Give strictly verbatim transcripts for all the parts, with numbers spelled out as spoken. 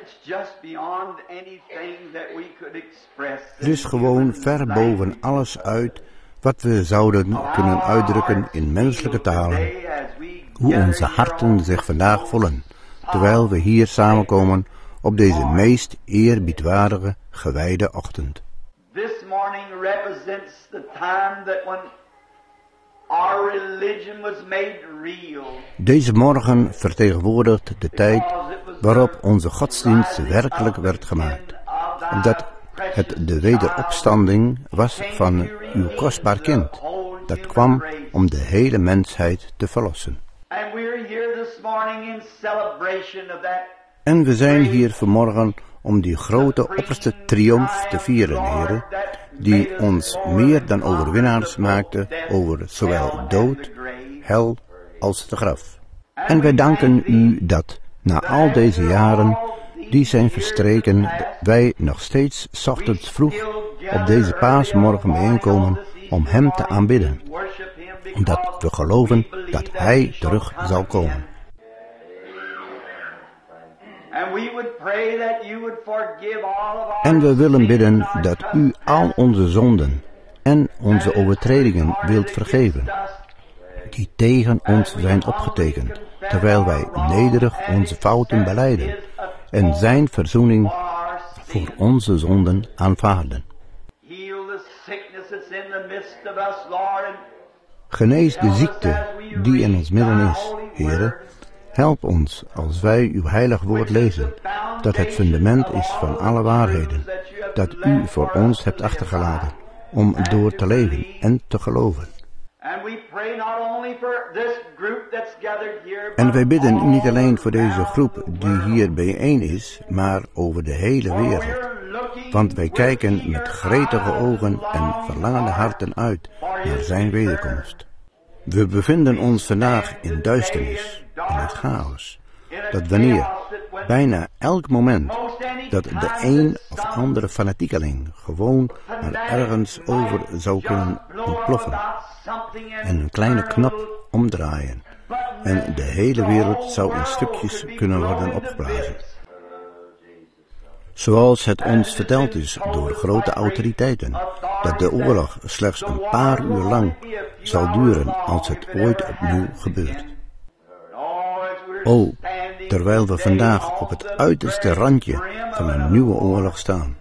Het is gewoon ver boven alles uit wat we zouden kunnen uitdrukken in menselijke talen, hoe onze harten zich vandaag voelen, terwijl we hier samenkomen op deze meest eerbiedwaardige, gewijde ochtend. This morning represents the time that when our religion was made real. Deze morgen vertegenwoordigt de tijd waarop onze godsdienst werkelijk werd gemaakt, omdat het de wederopstanding was van uw kostbaar kind, dat kwam om de hele mensheid te verlossen. And we're here this morning in celebration of that. En we zijn hier vanmorgen om die grote opperste triomf te vieren, Heere, die ons meer dan overwinnaars maakte over zowel dood, hel als het graf. En wij danken u dat, na al deze jaren die zijn verstreken, wij nog steeds 's ochtends vroeg op deze paasmorgen bijeenkomen om hem te aanbidden, omdat we geloven dat hij terug zal komen. En we willen bidden dat u al onze zonden en onze overtredingen wilt vergeven, die tegen ons zijn opgetekend, terwijl wij nederig onze fouten belijden en zijn verzoening voor onze zonden aanvaarden. Genees de ziekte die in ons midden is, Heere. Help ons als wij uw heilig woord lezen, dat het fundament is van alle waarheden, dat u voor ons hebt achtergelaten, om door te leven en te geloven. En wij bidden niet alleen voor deze groep die hier bijeen is, maar over de hele wereld. Want wij kijken met gretige ogen en verlangende harten uit naar zijn wederkomst. We bevinden ons vandaag in duisternis, in het chaos, dat wanneer, bijna elk moment, dat de een of andere fanatiekeling gewoon maar ergens over zou kunnen ontploffen en een kleine knop omdraaien en de hele wereld zou in stukjes kunnen worden opgeblazen. Zoals het ons verteld is door grote autoriteiten, dat de oorlog slechts een paar uur lang zal duren als het ooit opnieuw gebeurt. O, terwijl we vandaag op het uiterste randje van een nieuwe oorlog staan.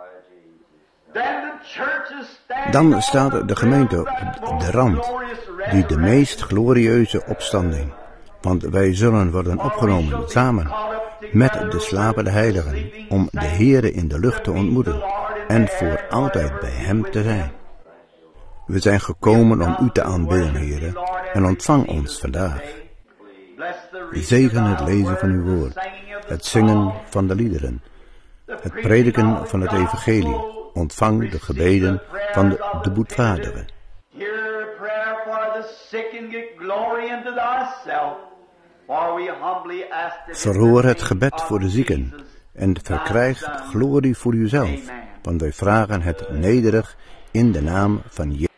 Dan staat de gemeente op de rand, die de meest glorieuze opstanding, want wij zullen worden opgenomen samen met de slapende heiligen, om de Heere in de lucht te ontmoeten en voor altijd bij hem te zijn. We zijn gekomen om u te aanbidden, Heere, en ontvang ons vandaag. Zegen het lezen van uw woord, het zingen van de liederen, het prediken van het evangelie. Ontvang de gebeden van de, de boetvaardigen. Verhoor het gebed voor de zieken en verkrijg glorie voor uzelf, want wij vragen het nederig in de naam van Jezus.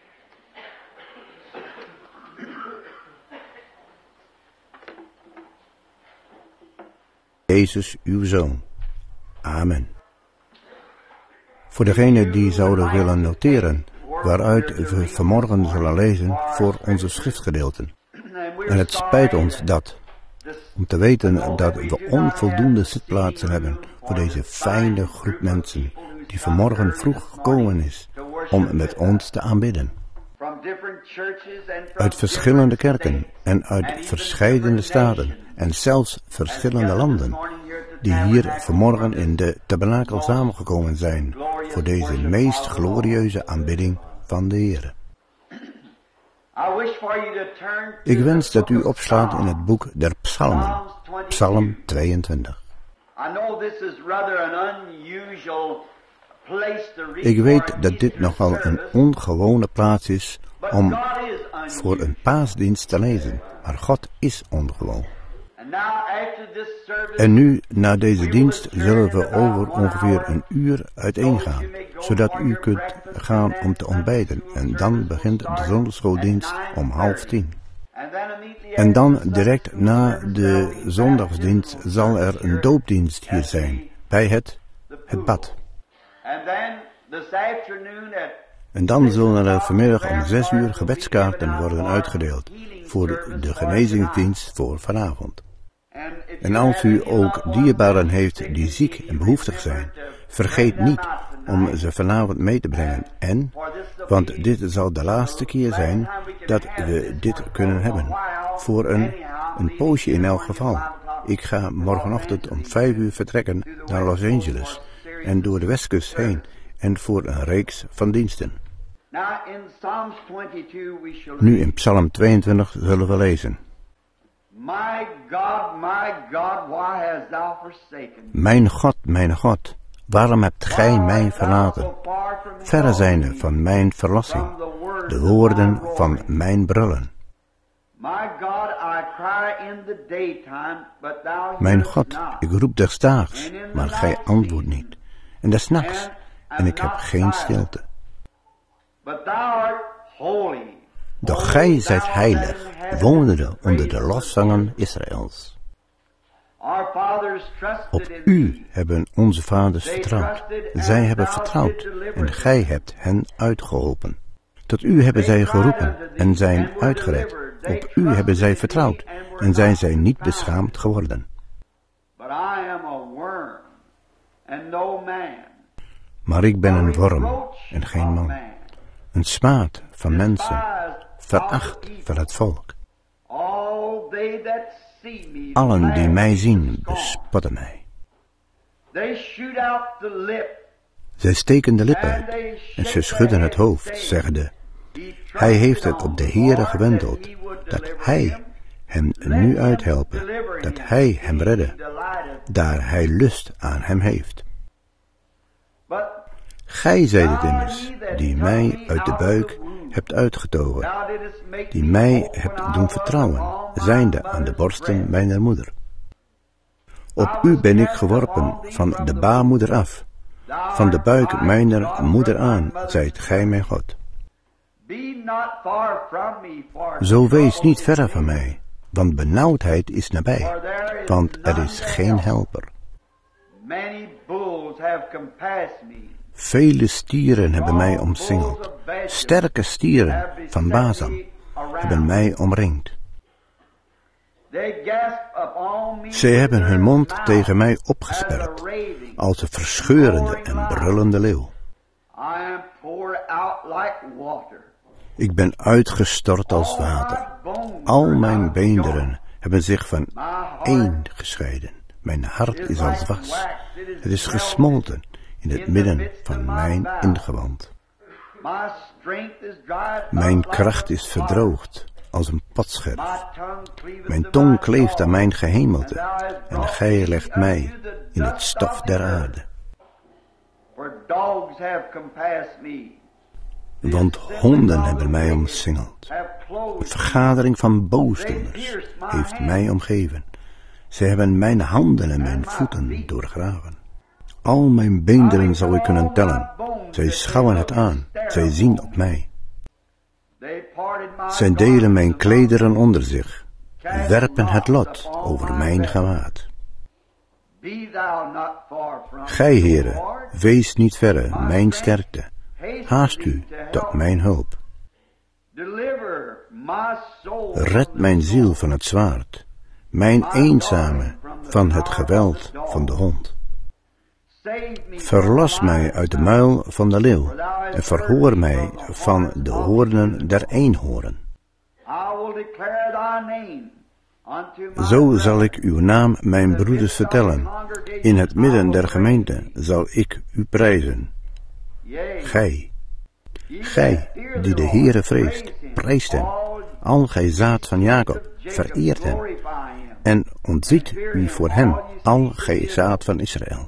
Jezus, uw Zoon. Amen. Voor degenen die zouden willen noteren, waaruit we vanmorgen zullen lezen voor onze schriftgedeelten. En het spijt ons dat, om te weten dat we onvoldoende zitplaatsen hebben voor deze fijne groep mensen die vanmorgen vroeg gekomen is om met ons te aanbidden. Uit verschillende kerken en uit verscheidene staten en zelfs verschillende landen, die hier vanmorgen in de tabernakel samengekomen zijn voor deze meest glorieuze aanbidding van de Heer. Ik wens dat u opslaat in het boek der Psalmen, Psalm tweeëntwintig. Ik weet dat dit nogal een ongewone plaats is om voor een paasdienst te lezen, maar God is ongewoon. En nu, na deze dienst, zullen we over ongeveer een uur uiteengaan, zodat u kunt gaan om te ontbijten. En dan begint de zondagschooldienst om half tien. En dan, direct na de zondagsdienst, zal er een doopdienst hier zijn, bij het, het bad. En dan zullen er vanmiddag om zes uur gebedskaarten worden uitgedeeld voor de genezingsdienst voor vanavond. En als u ook dierbaren heeft die ziek en behoeftig zijn, vergeet niet om ze vanavond mee te brengen. En, want dit zal de laatste keer zijn dat we dit kunnen hebben. Voor een, een poosje in elk geval. Ik ga morgenochtend om vijf uur vertrekken naar Los Angeles en door de westkust heen en voor een reeks van diensten. Nu in Psalm tweeëntwintig zullen we lezen. My God, my God, why hast thou forsaken me? Mijn God, mijn God, waarom hebt gij mij verlaten? Verre zijnde van mijn verlossing, de woorden van mijn brullen. Mijn God, ik roep desdaags, maar gij antwoordt niet. En des nachts, en ik heb geen stilte. Doch gij zijt heilig, wonende onder de lofzangen Israëls. Op u hebben onze vaders vertrouwd. Zij hebben vertrouwd en gij hebt hen uitgeholpen. Tot u hebben zij geroepen en zijn uitgered. Op u hebben zij vertrouwd en zijn zij niet beschaamd geworden. Maar ik ben een worm en geen man. Een smaad van mensen, veracht van het volk. Allen die mij zien, bespotten mij. Zij steken de lip uit en ze schudden het hoofd, zeggende, hij heeft het op de Heere gewendeld, dat hij hem nu uithelpen, dat hij hem redde, daar hij lust aan hem heeft. Gij zijt het immers, die mij uit de buik hebt uitgetogen, die mij hebt doen vertrouwen, zijnde aan de borsten mijner moeder. Op u ben ik geworpen van de baarmoeder af, van de buik mijner moeder aan, zijt gij mijn God. Zo wees niet verre van mij, want benauwdheid is nabij, want er is geen helper. Vele stieren hebben mij omsingeld. Sterke stieren van Bazan hebben mij omringd. Zij hebben hun mond tegen mij opgesperd, als een verscheurende en brullende leeuw. Ik ben uitgestort als water. Al mijn beenderen hebben zich van één gescheiden. Mijn hart is als was. Het is gesmolten in het midden van mijn ingewand. Mijn kracht is verdroogd als een potscherf. Mijn tong kleeft aan mijn gehemelte en gij legt mij in het stof der aarde. Want honden hebben mij omsingeld. Een vergadering van boosdoeners heeft mij omgeven. Zij hebben mijn handen en mijn voeten doorgraven. Al mijn beenderen zou ik kunnen tellen. Zij schouwen het aan. Zij zien op mij. Zij delen mijn klederen onder zich. Werpen het lot over mijn gewaad. Gij, Heere, wees niet verre, mijn sterkte. Haast u tot mijn hulp. Red mijn ziel van het zwaard. Mijn eenzame van het geweld van de hond. Verlos mij uit de muil van de leeuw en verhoor mij van de hoornen der eenhoorn. Zo zal ik uw naam mijn broeders vertellen. In het midden der gemeente zal ik u prijzen. Gij, gij die de Heere vreest, prijst hem. Al gij zaad van Jacob, vereert hem. En ontziet u voor hem, al gij zaad van Israël.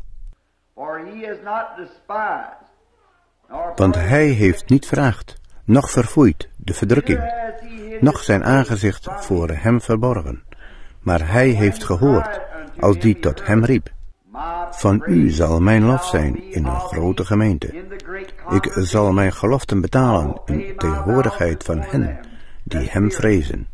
Want hij heeft niet veracht, noch verfoeid de verdrukking, noch zijn aangezicht voor hem verborgen. Maar hij heeft gehoord, als die tot hem riep. Van u zal mijn lof zijn in een grote gemeente. Ik zal mijn geloften betalen in tegenwoordigheid van hen die hem vrezen.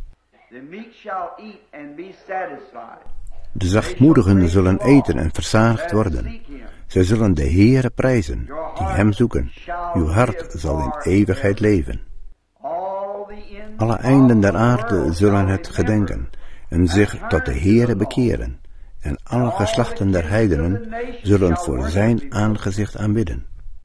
De zachtmoedigen zullen eten en verzadigd worden. Zij zullen de Heere prijzen, die hem zoeken. Uw hart zal in eeuwigheid leven. Alle einden der aarde zullen het gedenken en zich tot de Heere bekeren. En alle geslachten der heidenen zullen voor zijn aangezicht aanbidden.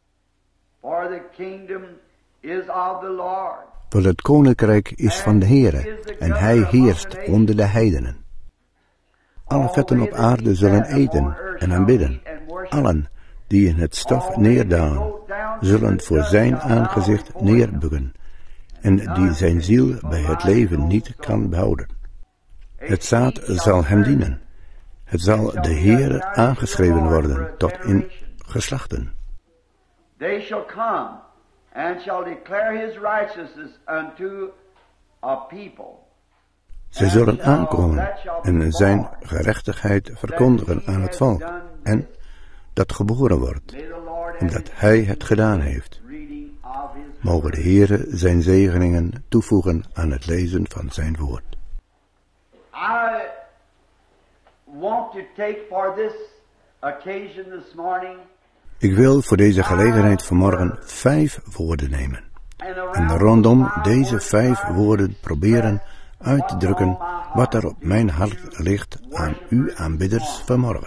Want het koninkrijk is van de Heere, en hij heerst onder de heidenen. Alle vetten op aarde zullen eten en aanbidden. Allen die in het stof neerdalen, zullen voor zijn aangezicht neerbukken, en die zijn ziel bij het leven niet kan behouden. Het zaad zal hem dienen. Het zal de Heere aangeschreven worden tot in geslachten. They shall come and shall declare his righteousness unto a people. Zij zullen aankomen en zijn gerechtigheid verkondigen aan het volk, en dat geboren wordt, omdat hij het gedaan heeft. Mogen de Heere zijn zegeningen toevoegen aan het lezen van zijn woord. I want to take for this occasion this morning. Ik wil voor deze gelegenheid vanmorgen vijf woorden nemen. En rondom deze vijf woorden proberen uit te drukken wat er op mijn hart ligt aan u aanbidders vanmorgen.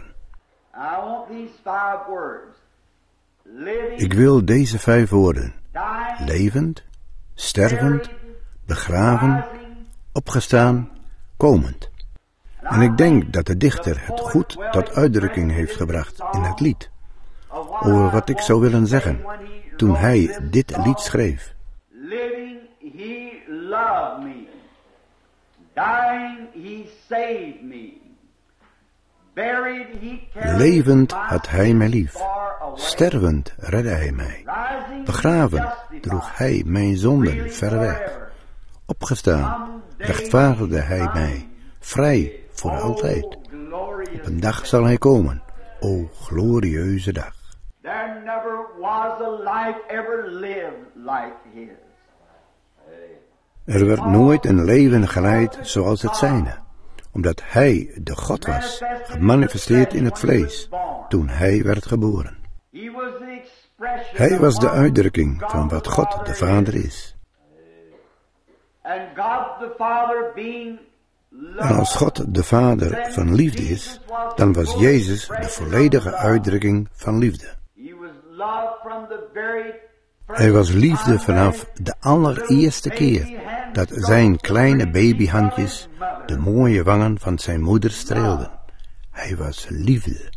Ik wil deze vijf woorden, levend, stervend, begraven, opgestaan, komend. En ik denk dat de dichter het goed tot uitdrukking heeft gebracht in het lied, over wat ik zou willen zeggen toen hij dit lied schreef. Living, he loved me. Dying, he saved me. Buried, he carried Levend had hij mij lief. Stervend redde hij mij. Begraven droeg hij mijn zonden ver weg. Opgestaan rechtvaardigde hij mij. Vrij voor altijd. Op een dag zal hij komen. O glorieuze dag. There never was a life ever lived like his. Er werd nooit een leven geleid zoals het zijne, omdat hij de God was, gemanifesteerd in het vlees, toen hij werd geboren. Hij was de uitdrukking van wat God de Vader is. En als God de Vader van liefde is, dan was Jezus de volledige uitdrukking van liefde. Hij was liefde vanaf de allereerste keer dat zijn kleine babyhandjes de mooie wangen van zijn moeder streelden. Hij was liefde.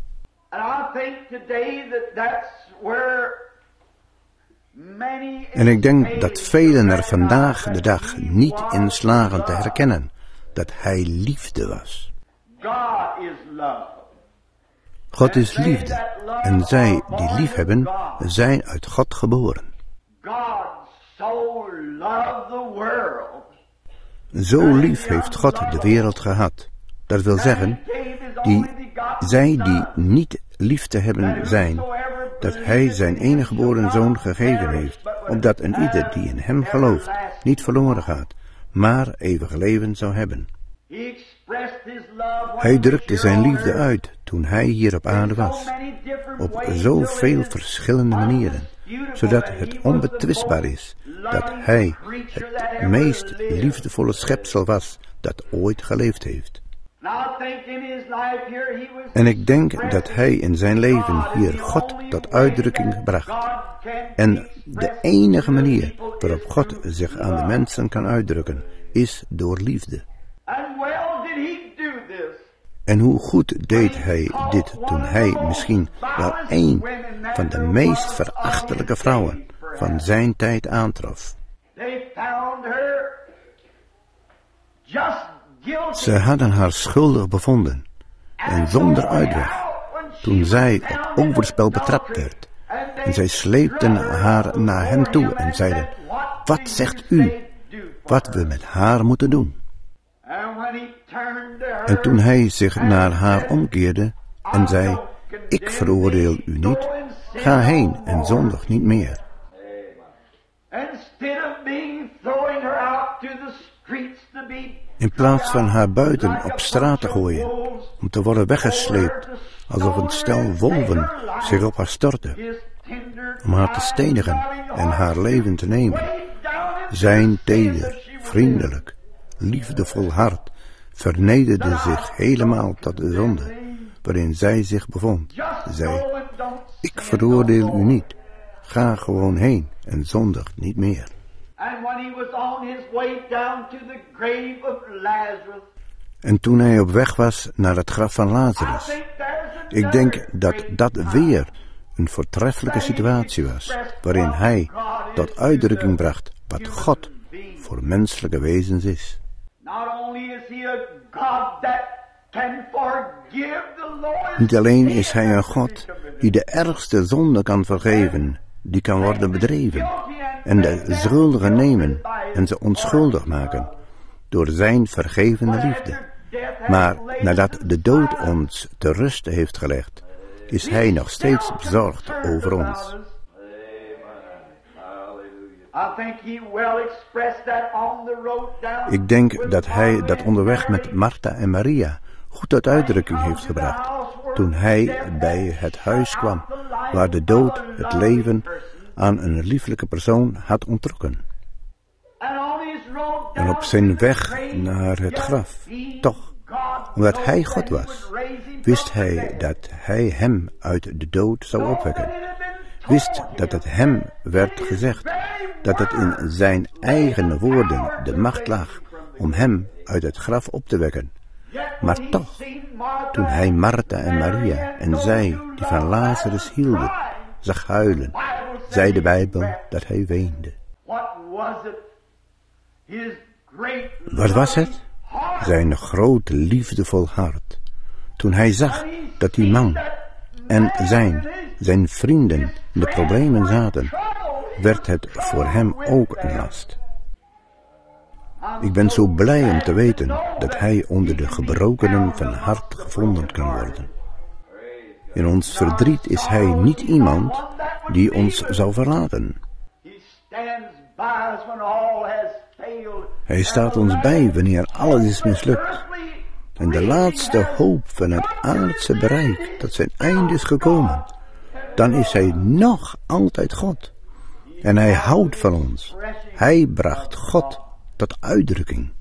En ik denk dat velen er vandaag de dag niet in slagen te herkennen dat hij liefde was. God is liefde, en zij die lief hebben, zijn uit God geboren. Zo lief heeft God de wereld gehad. Dat wil zeggen, die, zij die niet lief te hebben zijn, dat hij zijn enige geboren zoon gegeven heeft, opdat een ieder die in hem gelooft niet verloren gaat, maar eeuwig leven zou hebben. Hij drukte zijn liefde uit toen hij hier op aarde was, op zoveel verschillende manieren, zodat het onbetwistbaar is dat hij het meest liefdevolle schepsel was dat ooit geleefd heeft. En ik denk dat hij in zijn leven hier God tot uitdrukking bracht. En de enige manier waarop God zich aan de mensen kan uitdrukken, is door liefde. En hoe goed deed hij dit toen hij misschien wel een van de meest verachtelijke vrouwen van zijn tijd aantrof. Ze hadden haar schuldig bevonden en zonder uitweg toen zij op overspel betrapt werd. En zij sleepten haar naar hem toe en zeiden, wat zegt u, wat we met haar moeten doen? En toen hij zich naar haar omkeerde en zei, ik veroordeel u niet, ga heen en zondig niet meer. In plaats van haar buiten op straat te gooien, om te worden weggesleept alsof een stel wolven zich op haar stortte, om haar te stenigen en haar leven te nemen. Zijn teder, vriendelijk, liefdevol hart vernederde zich helemaal tot de zonde waarin zij zich bevond. Zei, ik veroordeel u niet, ga gewoon heen en zondig niet meer. En toen hij op weg was naar het graf van Lazarus, ik denk dat dat weer een voortreffelijke situatie was, waarin hij tot uitdrukking bracht wat God voor menselijke wezens is. Niet alleen is hij een God die de ergste zonde kan vergeven, die kan worden bedreven, en de schuldigen nemen en ze onschuldig maken, door zijn vergevende liefde. Maar nadat de dood ons te rust heeft gelegd, is hij nog steeds bezorgd over ons. Ik denk dat hij dat onderweg met Martha en Maria goed tot uitdrukking heeft gebracht, toen hij bij het huis kwam, waar de dood het leven aan een lieflijke persoon had onttrokken. En op zijn weg naar het graf, toch, omdat hij God was, wist hij dat hij hem uit de dood zou opwekken. Wist dat het hem werd gezegd, dat het in zijn eigen woorden de macht lag om hem uit het graf op te wekken. Maar toch, toen hij Martha en Maria en zij die van Lazarus hielden, zag huilen, zei de Bijbel dat hij weende. Wat was het? Zijn grote liefdevol hart. Toen hij zag dat die man en zijn, zijn vrienden in de problemen zaten, werd het voor hem ook een last. Ik ben zo blij om te weten dat hij onder de gebrokenen van hart gevonden kan worden. In ons verdriet is hij niet iemand die ons zou verlaten. Hij staat ons bij wanneer alles is mislukt. En de laatste hoop van het aardse bereik tot zijn einde is gekomen. Dan is hij nog altijd God. En hij houdt van ons. Hij bracht God tot uitdrukking.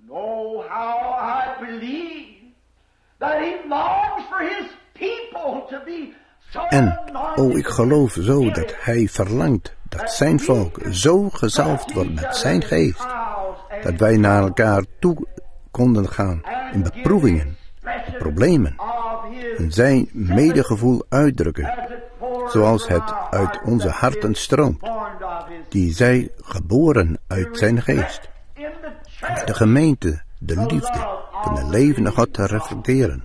En, oh, ik geloof zo dat hij verlangt dat zijn volk zo gezalfd wordt met zijn geest, dat wij naar elkaar toe konden gaan in beproevingen, problemen, en zijn medegevoel uitdrukken, zoals het uit onze harten stroomt, die zij geboren uit zijn geest. En de gemeente, de liefde van de levende God te reflecteren.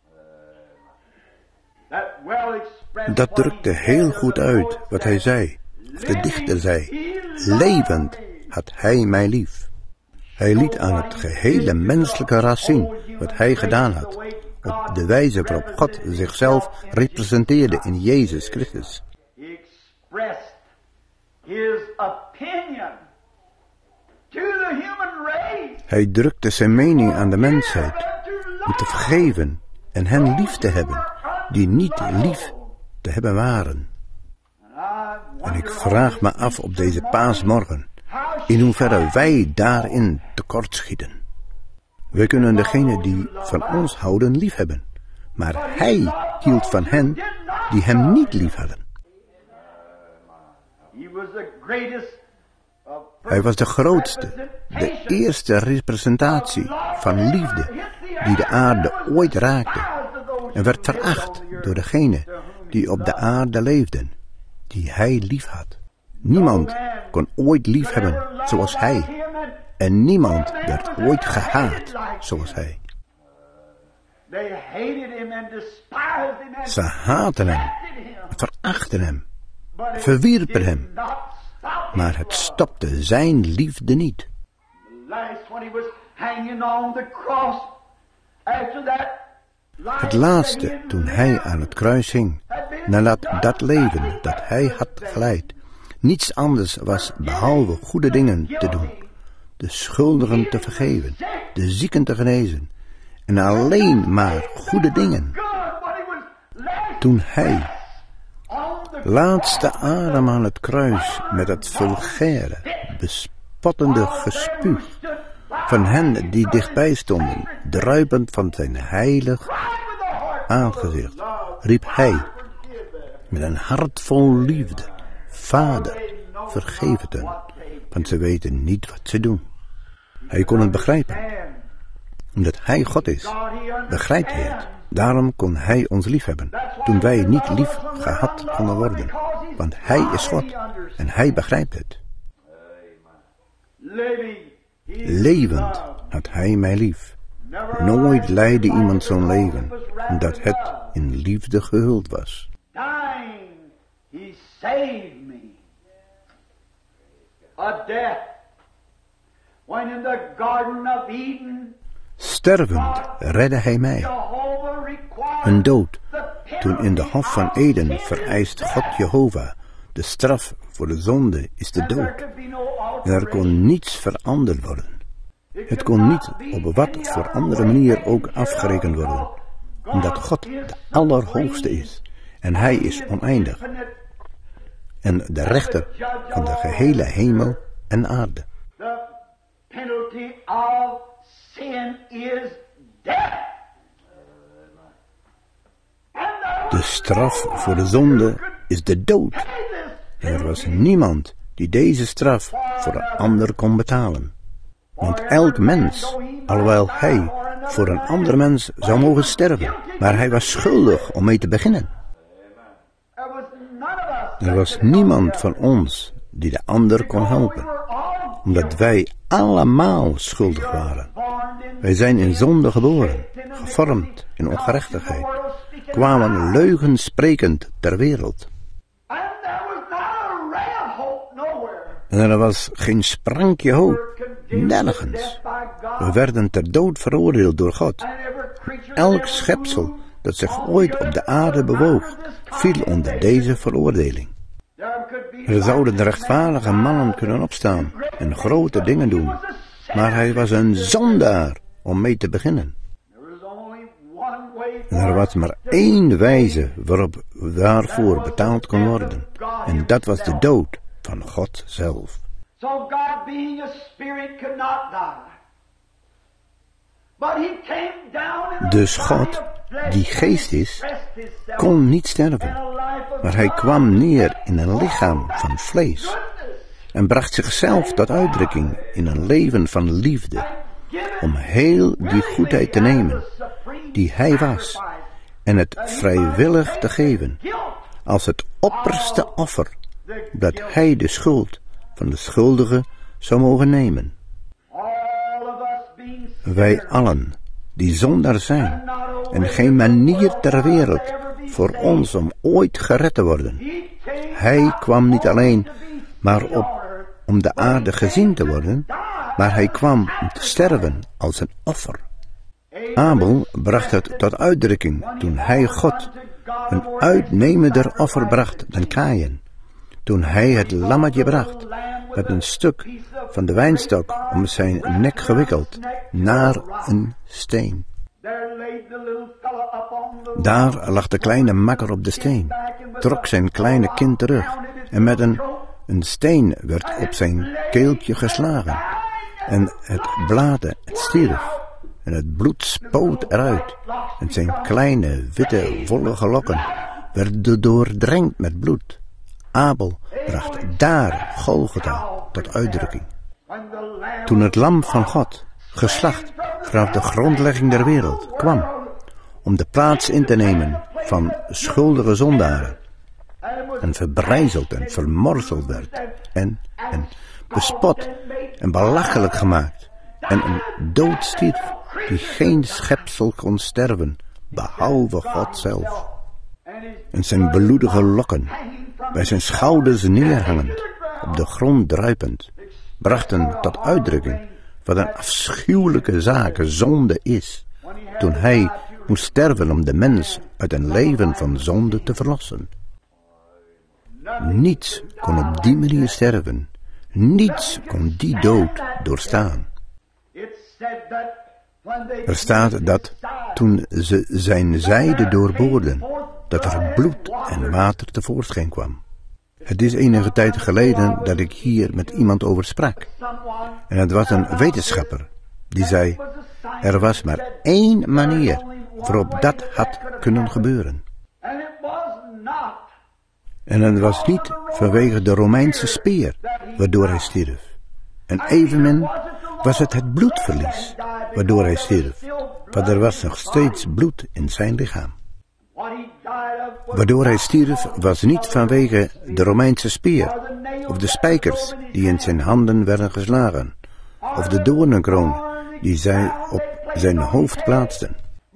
Dat drukte heel goed uit wat hij zei, of de dichter zei, levend had hij mij lief. Hij liet aan het gehele menselijke ras zien wat hij gedaan had, op de wijze waarop God zichzelf representeerde in Jezus Christus. Hij drukte zijn mening aan de mensheid om te vergeven en hen lief te hebben die niet lief te hebben waren. En ik vraag me af op deze paasmorgen in hoeverre wij daarin tekortschieten. Wij kunnen degene die van ons houden lief hebben, maar hij hield van hen die hem niet lief hadden. Hij was de grootste, de eerste representatie van liefde die de aarde ooit raakte en werd veracht door degenen die op de aarde leefden, die hij lief had. Niemand kon ooit lief hebben zoals hij. En niemand werd ooit gehaat zoals hij. Ze haatten hem, verachten hem, verwierpen hem. Maar het stopte zijn liefde niet. Het laatste, toen hij aan het kruis hing, nadat dat leven dat hij had geleid, niets anders was behalve goede dingen te doen, de schuldigen te vergeven, de zieken te genezen, en alleen maar goede dingen. Toen hij, laatste adem aan het kruis, met het vulgaire, bespottende gespuug van hen die dichtbij stonden, druipend van zijn heilig aangezicht, riep hij met een hart vol liefde: Vader, vergeef het hen, want ze weten niet wat ze doen. Hij kon het begrijpen. Omdat hij God is, begrijpt hij het. Daarom kon hij ons lief hebben, toen wij niet lief gehad konden worden. Want hij is God en hij begrijpt het. Levend had hij mij lief. Nooit leidde iemand zo'n leven, omdat het in liefde gehuld was. He saved me. A death. When in the Garden of Eden, stervend redde hij mij. Een dood, toen in de Hof van Eden vereist God Jehovah. De straf voor de zonde is de dood. En er kon niets veranderd worden. Het kon niet op wat voor andere manier ook afgerekend worden. Omdat God de Allerhoogste is. En hij is oneindig. En de rechter van de gehele hemel en aarde. the penalty of sin is death. De straf voor de zonde is de dood. Er was niemand die deze straf voor een ander kon betalen. Want elk mens, alhoewel hij voor een ander mens zou mogen sterven, maar hij was schuldig om mee te beginnen. Er was niemand van ons die de ander kon helpen, omdat wij allemaal schuldig waren. Wij zijn in zonde geboren, gevormd in ongerechtigheid, kwamen leugensprekend ter wereld. En er was geen sprankje hoop, nergens. We werden ter dood veroordeeld door God. Elk schepsel dat zich ooit op de aarde bewoog, viel onder deze veroordeling. Er zouden de rechtvaardige mannen kunnen opstaan en grote dingen doen, maar hij was een zondaar om mee te beginnen. En er was maar één wijze waarop daarvoor betaald kon worden, en dat was de dood van God zelf. So God being a spirit could not die. But he came down in Dus God, die geest is, kon niet sterven, maar hij kwam neer in een lichaam van vlees en bracht zichzelf tot uitdrukking in een leven van liefde, om heel die goedheid te nemen die hij was en het vrijwillig te geven als het opperste offer, dat hij de schuld van de schuldige zou mogen nemen. Wij allen, die zondaar zijn, en geen manier ter wereld voor ons om ooit gered te worden. Hij kwam niet alleen maar op om de aarde gezien te worden, maar hij kwam om te sterven als een offer. Abel bracht het tot uitdrukking toen hij God een uitnemender offer bracht dan Kaïn. Toen hij het lammetje bracht, met een stuk van de wijnstok om zijn nek gewikkeld, naar een steen. Daar lag de kleine makker op de steen, trok zijn kleine kind terug, en met een, een steen werd op zijn keeltje geslagen. En het blaadde, het stierf, en het bloed spoot eruit, en zijn kleine, witte, wollige lokken werden doordrenkt met bloed. Abel bracht daar Golgotha tot uitdrukking. Toen het lam van God, geslacht vanaf de grondlegging der wereld, kwam om de plaats in te nemen van schuldige zondaren, en verbrijzeld en vermorzeld werd, en, en bespot en belachelijk gemaakt, en een dood stierf die geen schepsel kon sterven, behalve God zelf. En zijn bloedige lokken, bij zijn schouders neerhangend, op de grond druipend, brachten tot uitdrukking wat een afschuwelijke zaak zonde is, toen hij moest sterven om de mens uit een leven van zonde te verlossen. Niets kon op die manier sterven, niets kon die dood doorstaan. Er staat dat toen ze zijn zijde doorboorden, dat er bloed en water tevoorschijn kwam. Het is enige tijd geleden dat ik hier met iemand over sprak. En het was een wetenschapper die zei, er was maar één manier waarop dat had kunnen gebeuren. En het was niet vanwege de Romeinse speer waardoor hij stierf. En evenmin was het het bloedverlies waardoor hij stierf. Want er was nog steeds bloed in zijn lichaam. Waardoor hij stierf was niet vanwege de Romeinse speer, of de spijkers die in zijn handen werden geslagen, of de doornenkroon die zij op zijn hoofd plaatsten.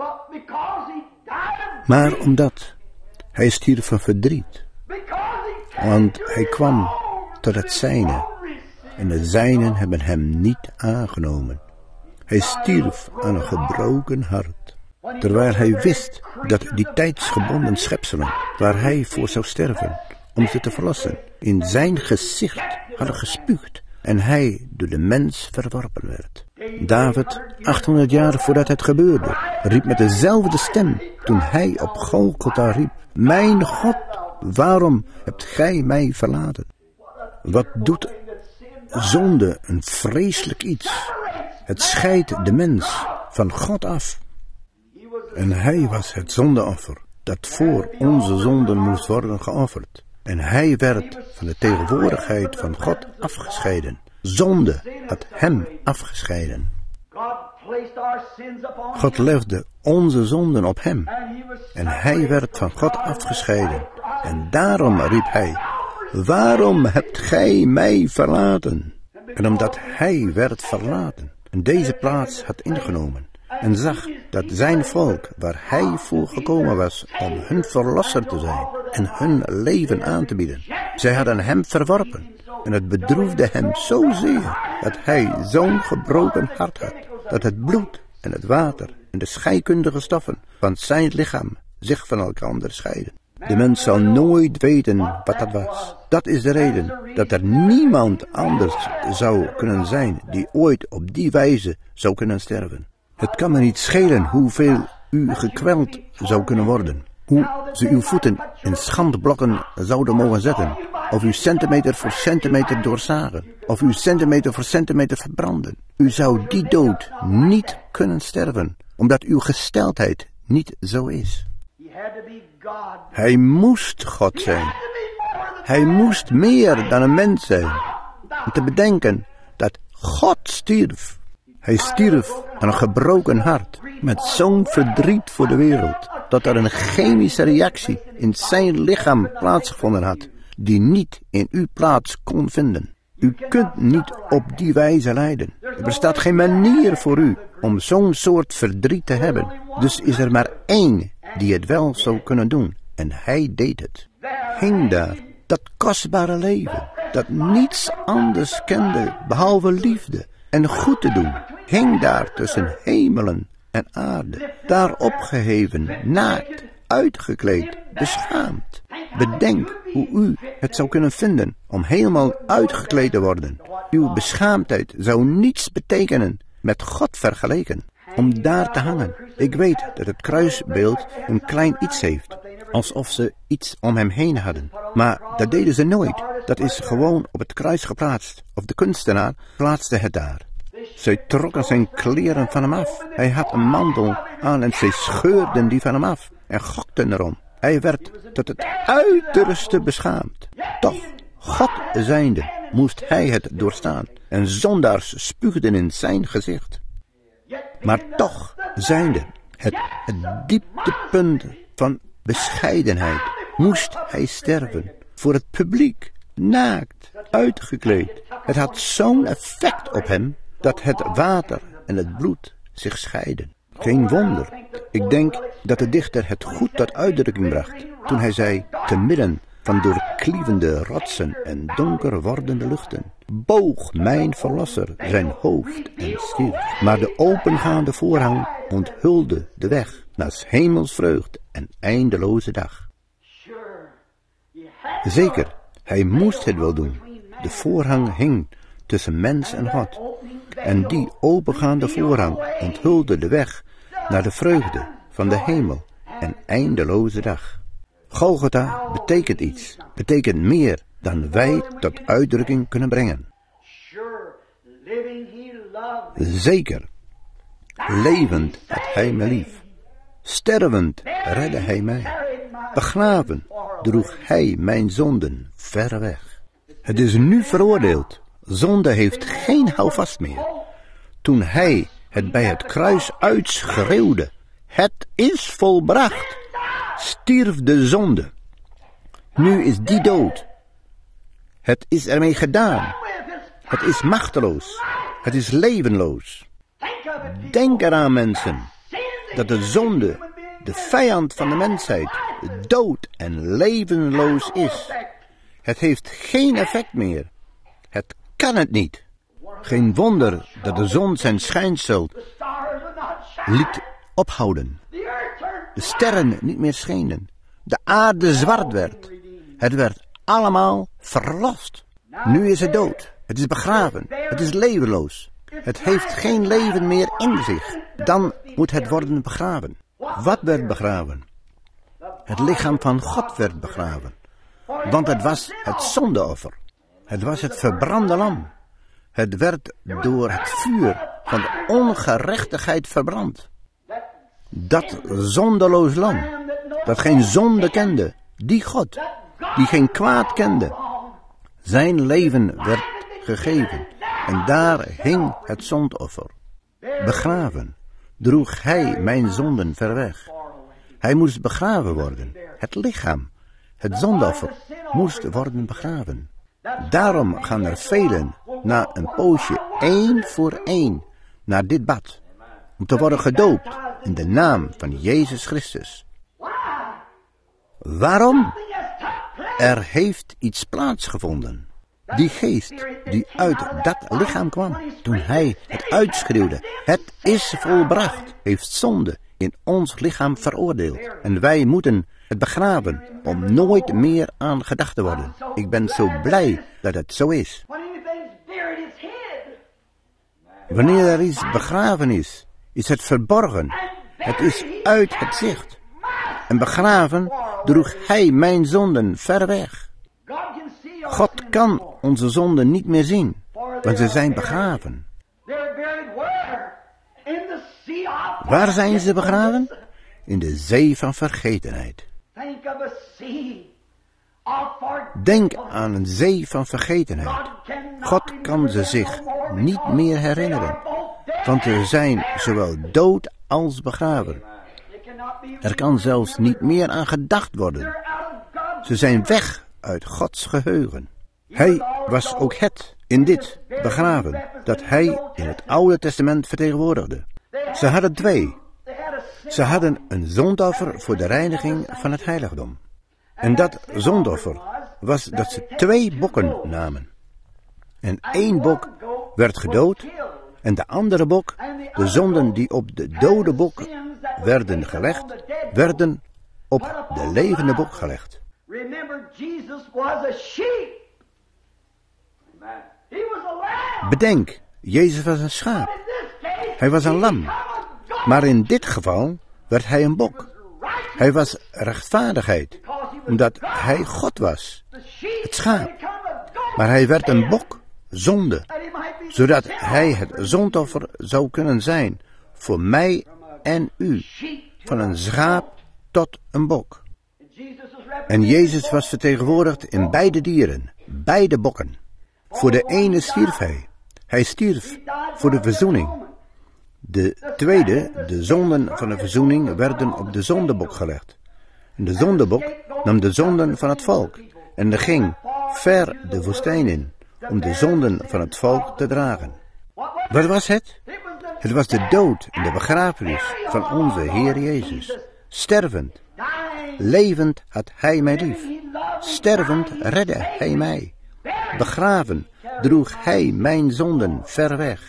Maar omdat hij stierf van verdriet, want hij kwam tot het zijne, en de zijnen hebben hem niet aangenomen. Hij stierf aan een gebroken hart, terwijl hij wist dat die tijdsgebonden schepselen, waar hij voor zou sterven, om ze te verlossen, in zijn gezicht hadden gespuugd en hij door de mens verworpen werd. David, achthonderd jaar voordat het gebeurde, riep met dezelfde stem toen hij op Golgotha riep, mijn God, waarom hebt gij mij verlaten? Wat doet zonde een vreselijk iets? Het scheidt de mens van God af. En hij was het zondeoffer dat voor onze zonden moest worden geofferd. En hij werd van de tegenwoordigheid van God afgescheiden. Zonde had hem afgescheiden. God legde onze zonden op hem. En hij werd van God afgescheiden. En daarom riep hij, waarom hebt gij mij verlaten? En omdat hij werd verlaten en deze plaats had ingenomen en zag dat zijn volk waar hij voor gekomen was om hun verlosser te zijn en hun leven aan te bieden. Zij hadden hem verworpen en het bedroefde hem zozeer dat hij zo'n gebroken hart had, dat het bloed en het water en de scheikundige stoffen van zijn lichaam zich van elkaar scheiden. De mens zal nooit weten wat dat was. Dat is de reden dat er niemand anders zou kunnen zijn die ooit op die wijze zou kunnen sterven. Het kan me niet schelen hoeveel u gekweld zou kunnen worden. Hoe ze uw voeten in schandblokken zouden mogen zetten. Of u centimeter voor centimeter doorzagen. Of u centimeter voor centimeter verbranden. U zou die dood niet kunnen sterven, omdat uw gesteldheid niet zo is. Hij moest God zijn. Hij moest meer dan een mens zijn. Om te bedenken dat God stierf. Hij stierf aan een gebroken hart. Met zo'n verdriet voor de wereld. Dat er een chemische reactie in zijn lichaam plaatsgevonden had. Die niet in uw plaats kon vinden. U kunt niet op die wijze lijden. Er bestaat geen manier voor u om zo'n soort verdriet te hebben. Dus is er maar één die het wel zou kunnen doen. En hij deed het. Hing daar, dat kostbare leven, dat niets anders kende behalve liefde en goed te doen. Hing daar tussen hemelen en aarde, daar opgeheven, naakt, uitgekleed, beschaamd. Bedenk hoe u het zou kunnen vinden om helemaal uitgekleed te worden. Uw beschaamdheid zou niets betekenen met God vergeleken. Om daar te hangen. Ik weet dat het kruisbeeld een klein iets heeft. Alsof ze iets om hem heen hadden. Maar dat deden ze nooit. Dat is gewoon op het kruis geplaatst. Of de kunstenaar plaatste het daar. Zij trokken zijn kleren van hem af. Hij had een mantel aan en zij scheurden die van hem af. En gokten erom. Hij werd tot het uiterste beschaamd. Toch, God zijnde, moest hij het doorstaan. En zondaars spuugden in zijn gezicht. Maar toch zijnde het, het dieptepunt van bescheidenheid, moest hij sterven voor het publiek, naakt, uitgekleed. Het had zo'n effect op hem dat het water en het bloed zich scheiden. Geen wonder. Ik denk dat de dichter het goed tot uitdrukking bracht toen hij zei, te midden van doorklievende rotsen en donker wordende luchten, boog mijn verlosser zijn hoofd en stierf. Maar de opengaande voorhang onthulde de weg naar 's hemels vreugd en eindeloze dag. Zeker, hij moest het wel doen. De voorhang hing tussen mens en God. En die opengaande voorhang onthulde de weg naar de vreugde van de hemel en eindeloze dag. Golgotha betekent iets, betekent meer dan wij tot uitdrukking kunnen brengen. Zeker, levend had hij mij lief. Stervend redde hij mij. Begraven droeg hij mijn zonden ver weg. Het is nu veroordeeld. Zonde heeft geen houvast meer. Toen hij het bij het kruis uitschreeuwde, het is volbracht, stierf de zonde. Nu is die dood. Het is ermee gedaan. Het is machteloos. Het is levenloos. Denk eraan, mensen, dat de zonde, de vijand van de mensheid, dood en levenloos is. Het heeft geen effect meer. Het kan het niet. Geen wonder dat de zon zijn schijnsel liet ophouden. De sterren niet meer schenen. De aarde zwart werd. Het werd allemaal verlost. Nu is het dood. Het is begraven. Het is levenloos. Het heeft geen leven meer in zich. Dan moet het worden begraven. Wat werd begraven? Het lichaam van God werd begraven. Want het was het zondeoffer. Het was het verbrande lam. Het werd door het vuur van de ongerechtigheid verbrand. Dat zondeloos lam, dat geen zonde kende, die God, die geen kwaad kende. Zijn leven werd gegeven en daar hing het zondoffer. Begraven droeg hij mijn zonden ver weg. Hij moest begraven worden. Het lichaam, het zondoffer, moest worden begraven. Daarom gaan er velen na een poosje één voor één naar dit bad, om te worden gedoopt in de naam van Jezus Christus. Waarom? Er heeft iets plaatsgevonden. Die geest die uit dat lichaam kwam, toen hij het uitschreeuwde, het is volbracht, heeft zonde in ons lichaam veroordeeld. En wij moeten het begraven, om nooit meer aan gedacht te worden. Ik ben zo blij dat het zo is. Wanneer er iets begraven is, is het verborgen. Het is uit het zicht. En begraven droeg hij mijn zonden ver weg. God kan onze zonden niet meer zien, want ze zijn begraven. Waar zijn ze begraven? In de zee van vergetenheid. Denk aan een zee van vergetenheid. God kan ze zich niet meer herinneren, want ze zijn zowel dood als begraven. Er kan zelfs niet meer aan gedacht worden. Ze zijn weg uit Gods geheugen. Hij was ook het, in dit, begraven, dat hij in het Oude Testament vertegenwoordigde. Ze hadden twee. Ze hadden een zondoffer voor de reiniging van het heiligdom. En dat zondoffer was dat ze twee bokken namen. En één bok werd gedood, en de andere bok, de zonden die op de dode bok werden gelegd, werden op de levende bok gelegd. Bedenk, Jezus was een schaap. Hij was een lam. Maar in dit geval werd hij een bok. Hij was rechtvaardigheid, omdat hij God was, het schaap. Maar hij werd een bok, zonde, zodat hij het zondoffer zou kunnen zijn voor mij en u, van een schaap tot een bok. En Jezus was vertegenwoordigd in beide dieren, beide bokken. Voor de ene stierf hij. Hij stierf voor de verzoening. De tweede, de zonden van de verzoening, werden op de zondebok gelegd. En de zondebok nam de zonden van het volk en ging ver de woestijn in om de zonden van het volk te dragen. Wat was het? Het was de dood en de begrafenis van onze Heer Jezus. Stervend, levend had hij mij lief. Stervend redde hij mij. Begraven droeg hij mijn zonden ver weg.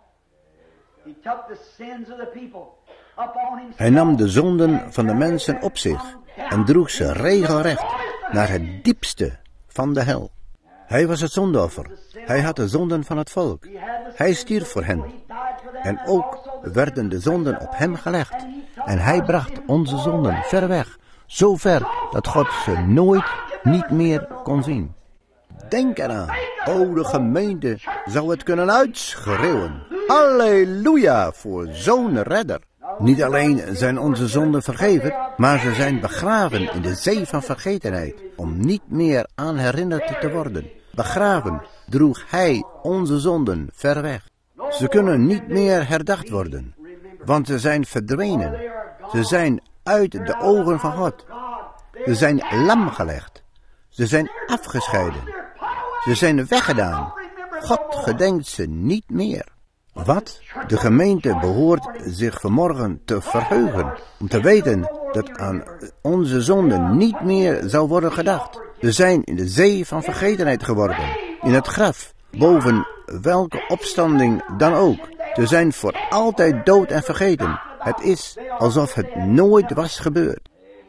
Hij nam de zonden van de mensen op zich en droeg ze regelrecht naar het diepste van de hel. Hij was het zondeoffer. Hij had de zonden van het volk. Hij stierf voor hen. En ook werden de zonden op hem gelegd. En hij bracht onze zonden ver weg. Zo ver dat God ze nooit niet meer kon zien. Denk eraan, o de gemeente zou het kunnen uitschreeuwen. Halleluja voor zo'n redder. Niet alleen zijn onze zonden vergeven, maar ze zijn begraven in de zee van vergetenheid, om niet meer aan herinnerd te worden. Begraven droeg hij onze zonden ver weg. Ze kunnen niet meer herdacht worden, want ze zijn verdwenen. Ze zijn uit de ogen van God. Ze zijn lam gelegd. Ze zijn afgescheiden. Ze zijn weggedaan. God gedenkt ze niet meer. Wat? De gemeente behoort zich vanmorgen te verheugen, om te weten dat aan onze zonden niet meer zou worden gedacht. Ze zijn in de zee van vergetenheid geworden, in het graf, boven welke opstanding dan ook. Ze zijn voor altijd dood en vergeten. Het is alsof het nooit was gebeurd.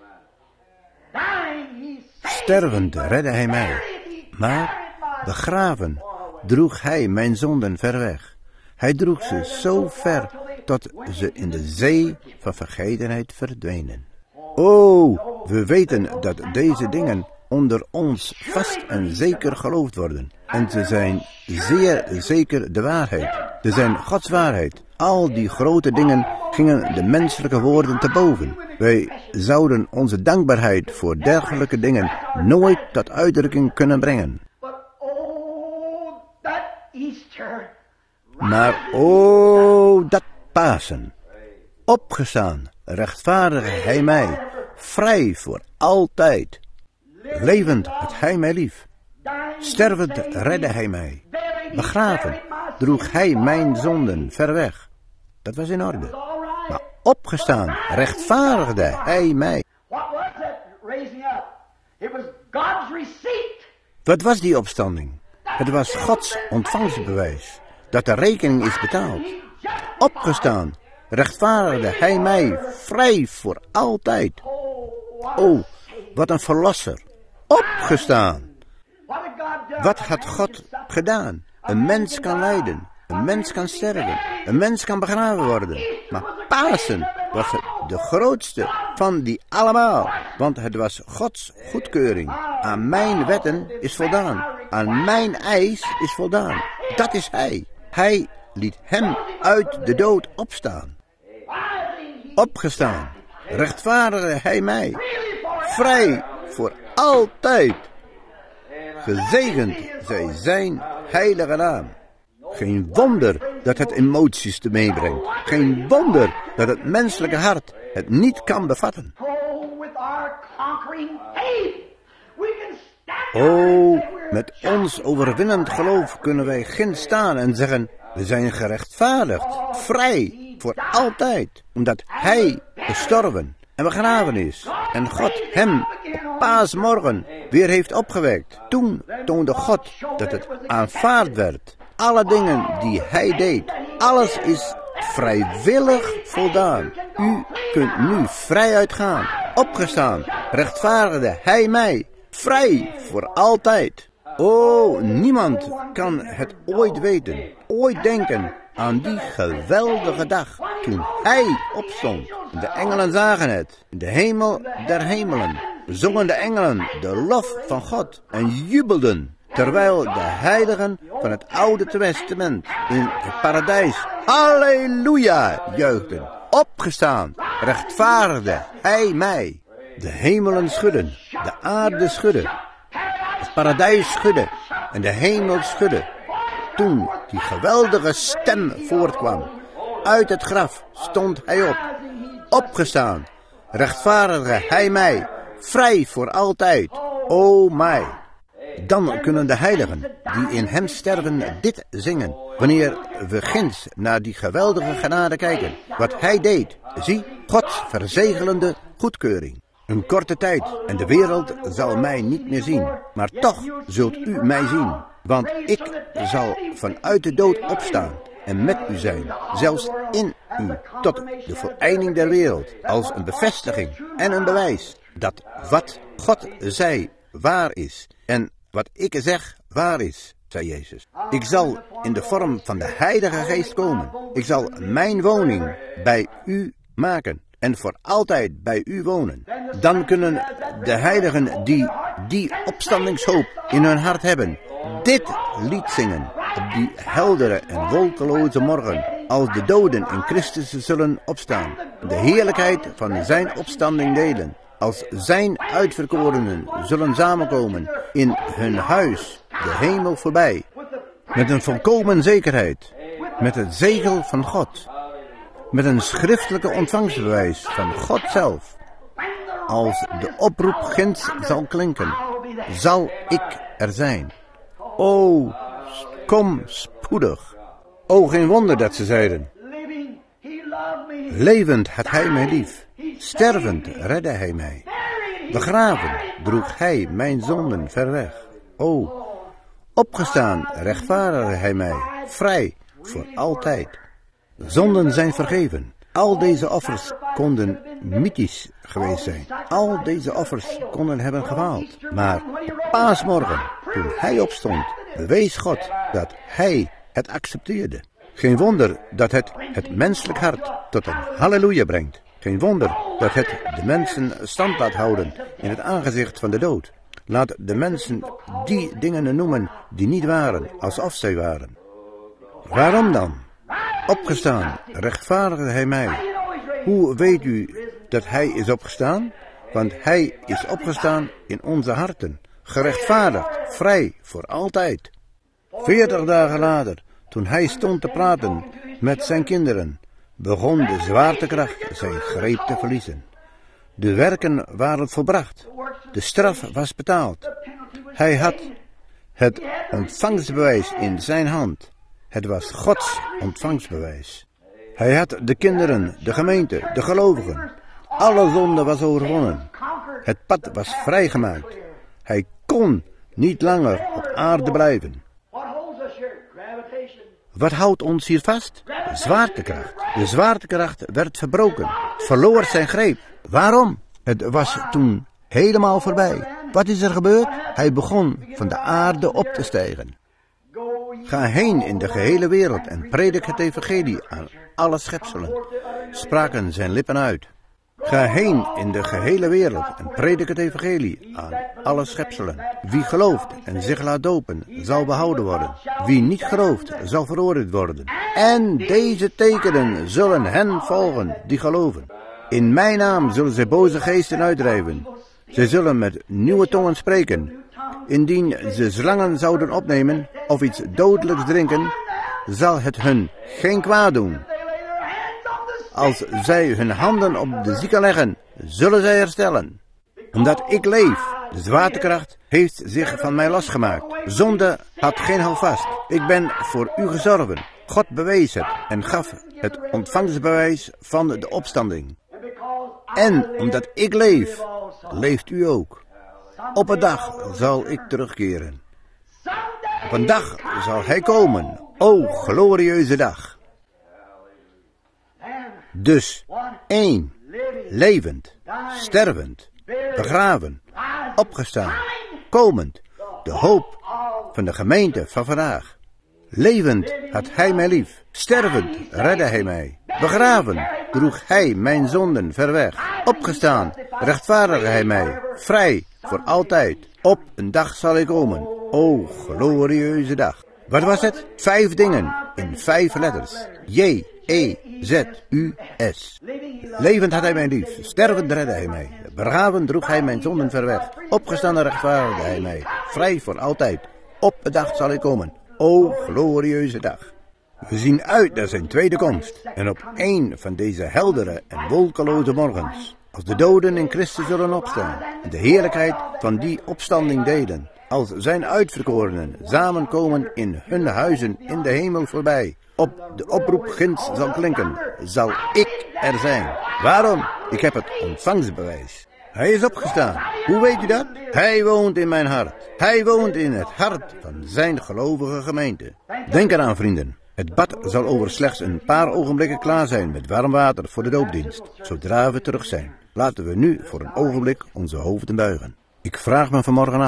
Stervend redde hij mij, maar begraven droeg hij mijn zonden ver weg. Hij droeg ze zo ver tot ze in de zee van vergetenheid verdwenen. O, we weten dat deze dingen onder ons vast en zeker geloofd worden. En ze zijn zeer zeker de waarheid. Ze zijn Gods waarheid. Al die grote dingen gingen de menselijke woorden te boven. Wij zouden onze dankbaarheid voor dergelijke dingen nooit tot uitdrukking kunnen brengen. Maar o, dat Pasen. Opgestaan, rechtvaardige hij mij, vrij voor altijd. Levend had hij mij lief. Stervend redde hij mij. Begraven droeg hij mijn zonden ver weg. Dat was in orde. Maar opgestaan, rechtvaardigde hij mij. Wat was die opstanding? Het was Gods ontvangstbewijs, dat de rekening is betaald. Opgestaan, rechtvaardigde hij mij vrij voor altijd. O, wat een verlosser. Opgestaan. Wat had God gedaan? Een mens kan lijden, een mens kan sterven, een mens kan begraven worden. Maar Pasen was het de grootste van die allemaal, want het was Gods goedkeuring. Aan mijn wetten is voldaan, aan mijn eis is voldaan. Dat is hij. Hij liet hem uit de dood opstaan. Opgestaan, rechtvaardigde hij mij, vrij voor altijd. Gezegend zij zijn heilige naam. Geen wonder dat het emoties te meebrengt. Geen wonder dat het menselijke hart het niet kan bevatten. O, met ons overwinnend geloof kunnen wij ginds staan en zeggen, we zijn gerechtvaardigd, vrij, voor altijd, omdat hij gestorven en begraven is. En God hem op paasmorgen weer heeft opgewekt. Toen toonde God dat het aanvaard werd. Alle dingen die hij deed, alles is vrijwillig voldaan. U kunt nu vrij uitgaan, opgestaan, rechtvaardigde hij mij, vrij voor altijd. O, niemand kan het ooit weten, ooit denken aan die geweldige dag toen hij opstond. De engelen zagen het, in de hemel der hemelen zongen de engelen de lof van God en jubelden, terwijl de heiligen van het Oude Testament in het paradijs halleluja juichten. Opgestaan, rechtvaardigde hij mij. De hemelen schudden, de aarde schudde, het paradijs schudde en de hemel schudde. Toen die geweldige stem voortkwam, uit het graf stond hij op. Opgestaan, rechtvaardigde hij mij, vrij voor altijd. O mij. Dan kunnen de heiligen die in hem sterven dit zingen, wanneer we ginds naar die geweldige genade kijken. Wat hij deed, zie, Gods verzegelende goedkeuring. Een korte tijd en de wereld zal mij niet meer zien, maar toch zult u mij zien. Want ik zal vanuit de dood opstaan en met u zijn, zelfs in u, tot de voleinding der wereld, als een bevestiging en een bewijs dat wat God zei waar is en wat ik zeg waar is, zei Jezus. Ik zal in de vorm van de Heilige Geest komen. Ik zal mijn woning bij u maken. en voor altijd bij u wonen. Dan kunnen de heiligen die die opstandingshoop in hun hart hebben, dit lied zingen op die heldere en wolkeloze morgen, als de doden in Christus zullen opstaan, de heerlijkheid van zijn opstanding delen, als zijn uitverkorenen zullen samenkomen in hun huis, de hemel voorbij, met een volkomen zekerheid, met het zegel van God, met een schriftelijke ontvangstbewijs van God zelf. Als de oproep ginds zal klinken, zal ik er zijn. O, kom spoedig. O, geen wonder dat ze zeiden: levend had hij mij lief, stervend redde hij mij. Begraven droeg hij mijn zonden ver weg. O, opgestaan rechtvaardigde hij mij, vrij voor altijd. Zonden zijn vergeven. Al deze offers konden mythisch geweest zijn. Al deze offers konden hebben gefaald. Maar op paasmorgen, toen hij opstond, bewees God dat hij het accepteerde. Geen wonder dat het het menselijk hart tot een halleluja brengt. Geen wonder dat het de mensen stand laat houden in het aangezicht van de dood. Laat de mensen die dingen noemen die niet waren, alsof zij waren. Waarom dan? Opgestaan, rechtvaardigde hij mij. Hoe weet u dat hij is opgestaan? Want hij is opgestaan in onze harten, gerechtvaardigd, vrij voor altijd. Veertig dagen later, toen hij stond te praten met zijn kinderen, begon de zwaartekracht zijn greep te verliezen. De werken waren volbracht. De straf was betaald. Hij had het ontvangstbewijs in zijn hand. Het was Gods ontvangstbewijs. Hij had de kinderen, de gemeente, de gelovigen. Alle zonde was overwonnen. Het pad was vrijgemaakt. Hij kon niet langer op aarde blijven. Wat houdt ons hier vast? Zwaartekracht. De zwaartekracht werd verbroken. Verloor zijn greep. Waarom? Het was toen helemaal voorbij. Wat is er gebeurd? Hij begon van de aarde op te stijgen. Ga heen in de gehele wereld en predik het evangelie aan alle schepselen, spraken zijn lippen uit. Ga heen in de gehele wereld en predik het evangelie aan alle schepselen. Wie gelooft en zich laat dopen, zal behouden worden. Wie niet gelooft, zal veroordeeld worden. En deze tekenen zullen hen volgen die geloven. In mijn naam zullen zij boze geesten uitdrijven. Zij zullen met nieuwe tongen spreken. Indien ze slangen zouden opnemen of iets dodelijks drinken, zal het hun geen kwaad doen. Als zij hun handen op de zieken leggen, zullen zij herstellen. Omdat ik leef, de zwaartekracht heeft zich van mij losgemaakt. Zonde had geen houvast. Ik ben voor u gezorven. God bewees het en gaf het ontvangstbewijs van de opstanding. En omdat ik leef, leeft u ook. Op een dag zal ik terugkeren. Op een dag zal hij komen. O, glorieuze dag. Dus, één, levend, stervend, begraven, opgestaan, komend, de hoop van de gemeente van vandaag. Levend had hij mij lief, stervend redde hij mij, begraven droeg hij mijn zonden ver weg, opgestaan rechtvaardigde hij mij, vrij voor altijd. Op een dag zal ik komen, o glorieuze dag. Wat was het? Vijf dingen in vijf letters. J, E, Z, U, S. Levend had hij mij lief, stervend redde hij mij, begraven droeg hij mijn zonden ver weg, opgestaan rechtvaardigde hij mij, vrij voor altijd. Op een dag zal ik komen, o glorieuze dag. We zien uit naar zijn tweede komst en op één van deze heldere en wolkeloze morgens, als de doden in Christus zullen opstaan en de heerlijkheid van die opstanding delen, als zijn uitverkorenen samenkomen in hun huizen in de hemel voorbij, op de oproep ginds zal klinken, zal ik er zijn. Waarom? Ik heb het ontvangstbewijs. Hij is opgestaan. Hoe weet u dat? Hij woont in mijn hart. Hij woont in het hart van zijn gelovige gemeente. Denk eraan, vrienden. Het bad zal over slechts een paar ogenblikken klaar zijn met warm water voor de doopdienst, zodra we terug zijn. Laten we nu voor een ogenblik onze hoofden buigen. Ik vraag me vanmorgen af,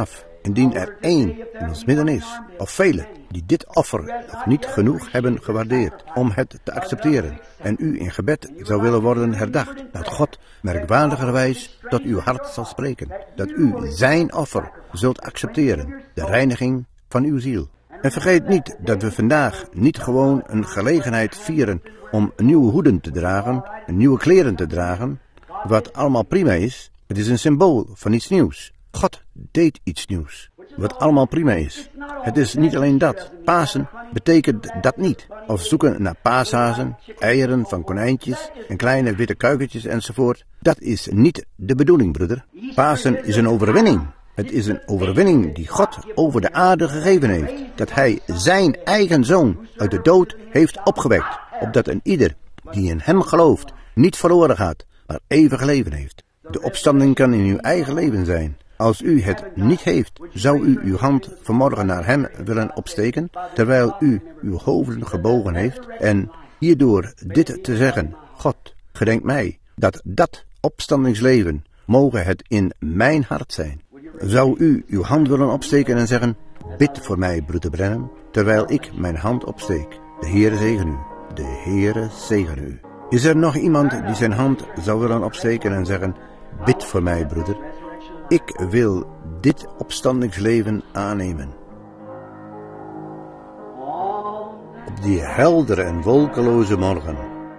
Indien er één in ons midden is, of velen, die dit offer nog niet genoeg hebben gewaardeerd om het te accepteren en u in gebed zou willen worden herdacht, dat God merkwaardigerwijs tot uw hart zal spreken, dat u zijn offer zult accepteren, de reiniging van uw ziel. En vergeet niet dat we vandaag niet gewoon een gelegenheid vieren om nieuwe hoeden te dragen, nieuwe kleren te dragen, wat allemaal prima is. Het is een symbool van iets nieuws. God deed iets nieuws, wat allemaal prima is. Het is niet alleen dat. Pasen betekent dat niet. Of zoeken naar paashazen, eieren van konijntjes en kleine witte kuikentjes enzovoort. Dat is niet de bedoeling, broeder. Pasen is een overwinning. Het is een overwinning die God over de aarde gegeven heeft. Dat hij zijn eigen zoon uit de dood heeft opgewekt. Opdat een ieder die in hem gelooft niet verloren gaat, maar eeuwig leven heeft. De opstanding kan in uw eigen leven zijn. Als u het niet heeft, zou u uw hand vanmorgen naar hem willen opsteken, terwijl u uw hoofden gebogen heeft, en hierdoor dit te zeggen: God, gedenk mij, dat dat opstandingsleven mogen het in mijn hart zijn. Zou u uw hand willen opsteken en zeggen: bid voor mij, broeder Branham, terwijl ik mijn hand opsteek. De Heere zegen u. De Heere zegen u. Is er nog iemand die zijn hand zou willen opsteken en zeggen: bid voor mij, broeder. Ik wil dit opstandingsleven aannemen. Op die heldere en wolkeloze morgen.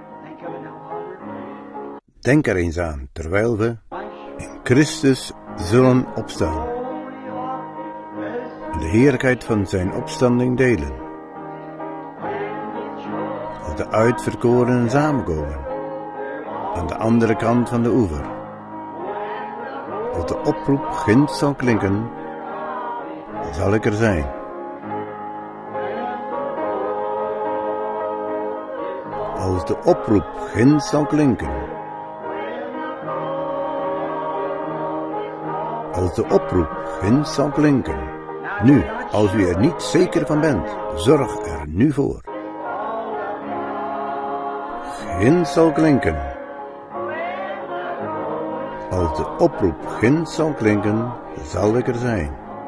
Denk er eens aan, terwijl we in Christus zullen opstaan. En de heerlijkheid van zijn opstanding delen. Als de uitverkorenen samenkomen. Aan de andere kant van de oever. Als de oproep ginds zal klinken, zal ik er zijn. Als de oproep ginds zal klinken. Als de oproep ginds zal klinken. Nu, als u er niet zeker van bent, zorg er nu voor. Ginds zal klinken. Als de oproep ginds zal klinken, zal ik er zijn.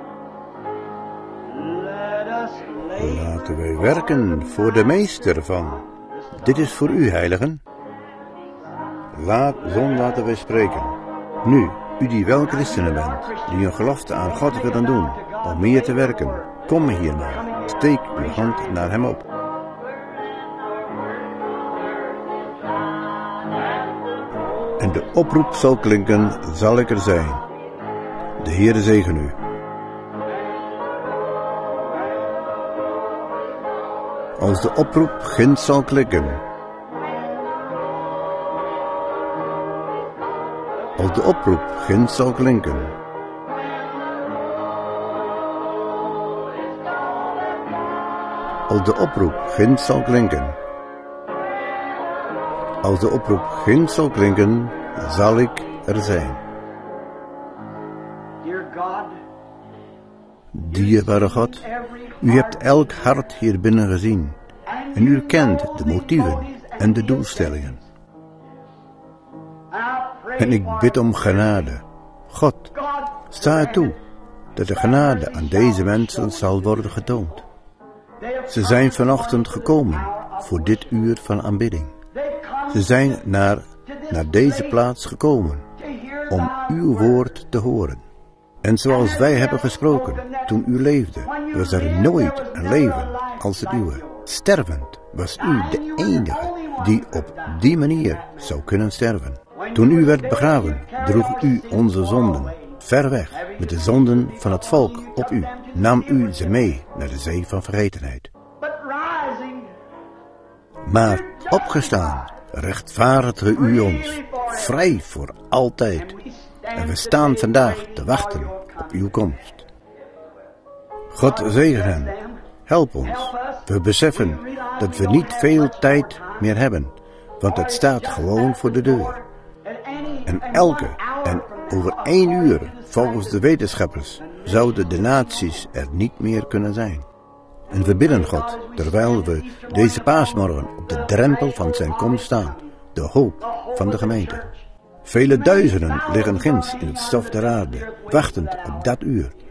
Laten wij werken voor de meester van. Dit is voor u, heiligen. Laat, zon laten wij spreken. Nu, u die wel christenen bent, die een gelofte aan God willen doen, om meer te werken, kom hier maar. Steek uw hand naar hem op. En de oproep zal klinken, zal ik er zijn. De Heere zegen u. Als de oproep ginds zal klinken. Als de oproep ginds zal klinken. Als de oproep ginds zal klinken. Als de oproep ginds zal klinken, zal ik er zijn. Dierbare God, u hebt elk hart hier binnen gezien. En u kent de motieven en de doelstellingen. En ik bid om genade. God, sta er toe dat de genade aan deze mensen zal worden getoond. Ze zijn vanochtend gekomen voor dit uur van aanbidding. Ze zijn naar, naar deze plaats gekomen om uw woord te horen. En zoals wij hebben gesproken toen u leefde, was er nooit een leven als het uwe. Stervend was u de enige die op die manier zou kunnen sterven. Toen u werd begraven, droeg u onze zonden ver weg. Met de zonden van het volk op u nam u ze mee naar de zee van vergetenheid. Maar opgestaan rechtvaardigde u ons, vrij voor altijd. En we staan vandaag te wachten op uw komst. God zegen hen. Help ons. We beseffen dat we niet veel tijd meer hebben, want het staat gewoon voor de deur. En elke en over één uur, volgens de wetenschappers, zouden de naties er niet meer kunnen zijn. En we bidden God, terwijl we deze paasmorgen op de drempel van zijn komst staan, de hoop van de gemeente. Vele duizenden liggen ginds in het stof der aarde, wachtend op dat uur,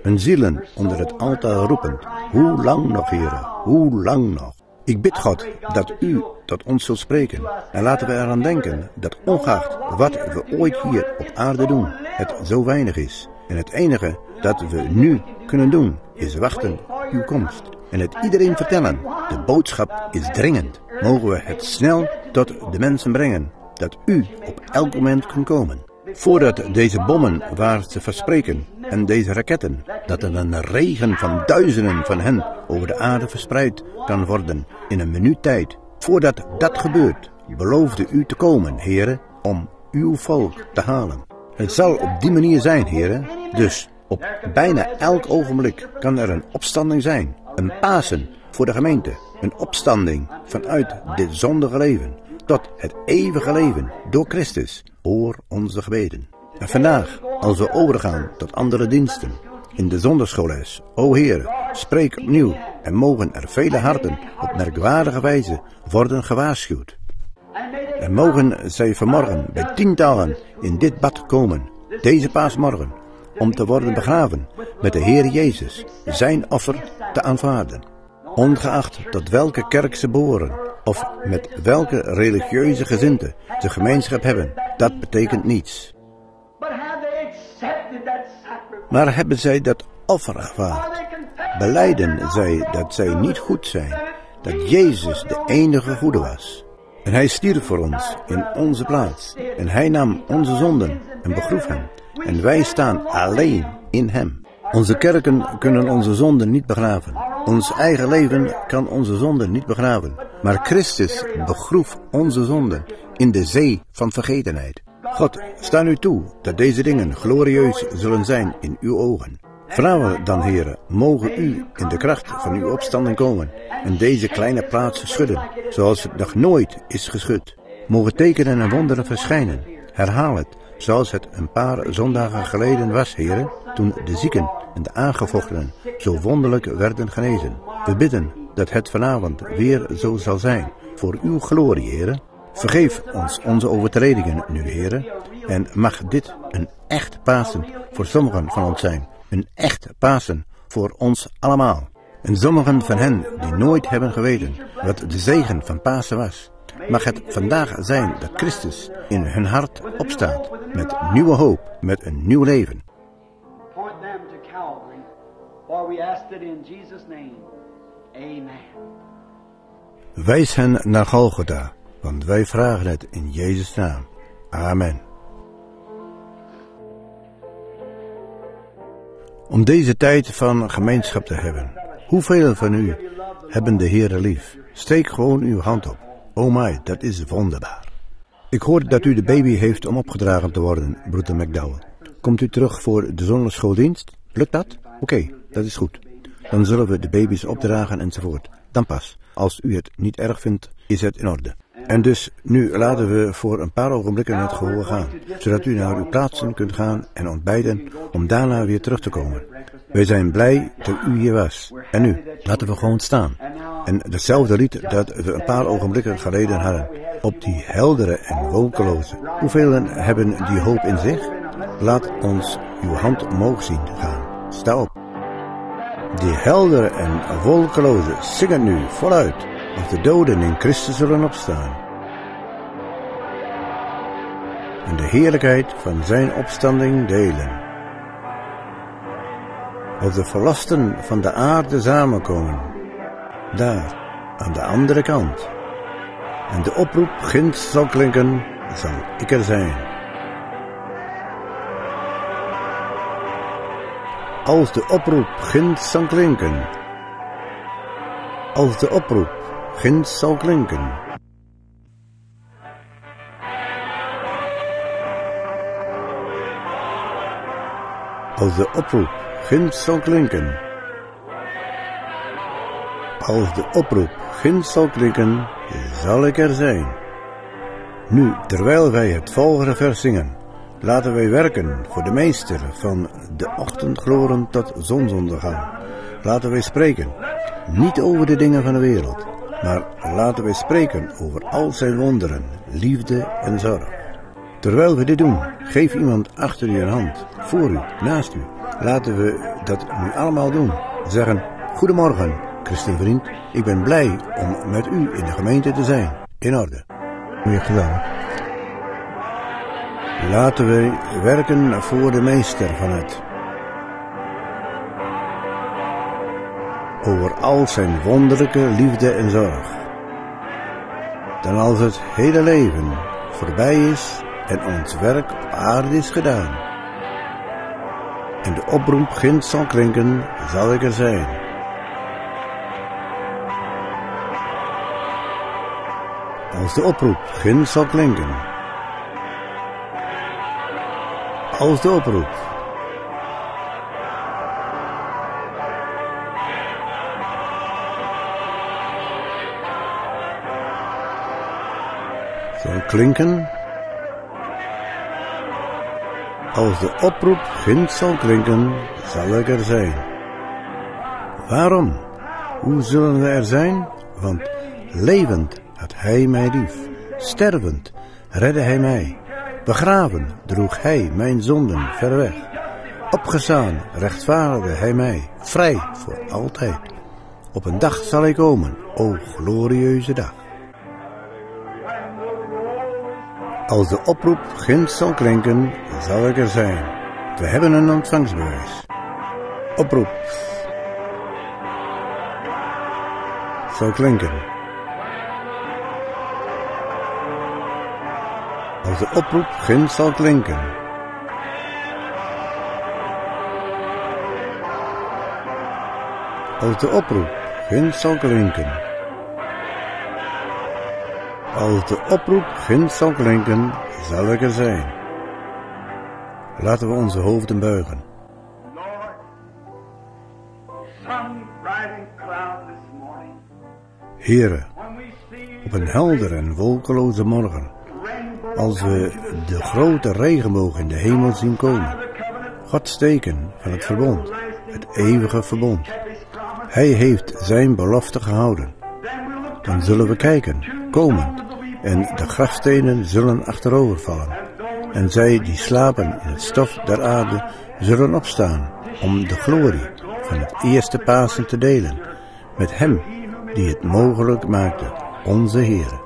hun zielen onder het altaar roepend. Hoe lang nog, Heere, hoe lang nog? Ik bid God dat u tot ons zult spreken. En laten we eraan denken dat ongeacht wat we ooit hier op aarde doen, het zo weinig is. En het enige dat we nu kunnen doen, is wachten op uw komst. En het iedereen vertellen. De boodschap is dringend. Mogen we het snel tot de mensen brengen, dat u op elk moment kunt komen. Voordat deze bommen waar ze verspreken en deze raketten, dat er een regen van duizenden van hen over de aarde verspreid kan worden in een minuut tijd. Voordat dat gebeurt, beloofde u te komen, Heere, om uw volk te halen. Het zal op die manier zijn, Heere, dus op bijna elk ogenblik kan er een opstanding zijn. Een Pasen voor de gemeente, een opstanding vanuit dit zondige leven tot het eeuwige leven door Christus. Hoor onze gebeden. En vandaag, als we overgaan tot andere diensten, in de zondagschoolles, o Heer, spreek opnieuw en mogen er vele harten op merkwaardige wijze worden gewaarschuwd. En mogen zij vanmorgen bij tientallen in dit bad komen, deze paasmorgen, om te worden begraven met de Heer Jezus, zijn offer te aanvaarden. Ongeacht tot welke kerk ze behoren, of met welke religieuze gezindte ze gemeenschap hebben, dat betekent niets. Maar hebben zij dat offer aanvaard? Belijden zij dat zij niet goed zijn, dat Jezus de enige goede was? En hij stierf voor ons in onze plaats, en hij nam onze zonden en begroef hem, en wij staan alleen in hem. Onze kerken kunnen onze zonden niet begraven. Ons eigen leven kan onze zonden niet begraven. Maar Christus begroef onze zonden in de zee van vergetenheid. God, sta nu toe dat deze dingen glorieus zullen zijn in uw ogen. Vragen dan, Heere, mogen u in de kracht van uw opstanding komen en deze kleine plaats schudden, zoals het nog nooit is geschud. Mogen tekenen en wonderen verschijnen. Herhaal het, zoals het een paar zondagen geleden was, Heere, toen de zieken en de aangevochtenen zo wonderlijk werden genezen. We bidden dat het vanavond weer zo zal zijn, voor uw glorie, Heere. Vergeef ons onze overtredingen nu, Heere, en mag dit een echt Pasen voor sommigen van ons zijn. Een echt Pasen voor ons allemaal. En sommigen van hen die nooit hebben geweten wat de zegen van Pasen was, mag het vandaag zijn dat Christus in hun hart opstaat met nieuwe hoop, met een nieuw leven. Wijs hen naar Golgotha, want wij vragen het in Jezus' naam. Amen. Om deze tijd van gemeenschap te hebben. Hoeveel van u hebben de Heere lief? Steek gewoon uw hand op. Oh my, dat is wonderbaar. Ik hoor dat u de baby heeft om opgedragen te worden, broeder McDowell. Komt u terug voor de zondagschooldienst? Lukt dat? Oké, okay, dat is goed. Dan zullen we de baby's opdragen enzovoort. Dan pas. Als u het niet erg vindt, is het in orde. En dus, nu laten we voor een paar ogenblikken het gehoor gaan, zodat u naar uw plaatsen kunt gaan en ontbijten om daarna weer terug te komen. Wij zijn blij dat u hier was. En nu, laten we gewoon staan. En hetzelfde lied dat we een paar ogenblikken geleden hadden. Op die heldere en wolkeloze. Hoeveel hebben die hoop in zich? Laat ons uw hand omhoog zien gaan. Sta op. Die heldere en wolkeloze, zing het nu voluit. Als de doden in Christus zullen opstaan. En de heerlijkheid van zijn opstanding delen. Als de verlasten van de aarde samenkomen. Daar, aan de andere kant. En de oproep ginds zal klinken, zal ik er zijn. Als de oproep ginds zal klinken. Als de oproep ginds zal klinken. Als de oproep ginds zal klinken. Als de oproep ginds zal klinken, zal ik er zijn. Nu, terwijl wij het volgende vers zingen, laten wij werken voor de meester van de ochtendgloren tot zonsondergang. Laten wij spreken, niet over de dingen van de wereld, maar laten wij spreken over al zijn wonderen, liefde en zorg. Terwijl we dit doen, geef iemand achter u een hand, voor u, naast u, Laten we dat nu allemaal doen. Zeggen, goedemorgen, christenvriend. Ik ben blij om met u in de gemeente te zijn. In orde. Meer gedaan. Laten wij werken voor de meester van het. Over al zijn wonderlijke liefde en zorg. Dan als het hele leven voorbij is en ons werk op aarde is gedaan. En de oproep ginds zal klinken, zal ik er zijn. Als de oproep ginds zal klinken. Als de oproep. Zal klinken. Als de oproep ginds zal klinken, zal ik er zijn. Waarom? Hoe zullen we er zijn? Want levend had hij mij lief. Stervend redde hij mij. Begraven droeg hij mijn zonden ver weg. Opgestaan rechtvaardigde hij mij. Vrij voor altijd. Op een dag zal hij komen, o glorieuze dag. Als de oproep ginds zal klinken, zal ik er zijn. We hebben een ontvangstbewijs. Oproep zal klinken. Als de oproep ginds zal klinken. Als de oproep ginds zal klinken. Als de oproep ginds zal klinken, zal ik er zijn. Laten we onze hoofden buigen. Heere, op een helder en wolkeloze morgen, als we de grote regenboog in de hemel zien komen, Gods teken van het verbond, het eeuwige verbond. Hij heeft zijn belofte gehouden. Dan zullen we kijken, komen, en de grafstenen zullen achterovervallen. En zij die slapen in het stof der aarde zullen opstaan om de glorie van het eerste Pasen te delen met hem die het mogelijk maakte, onze Heere.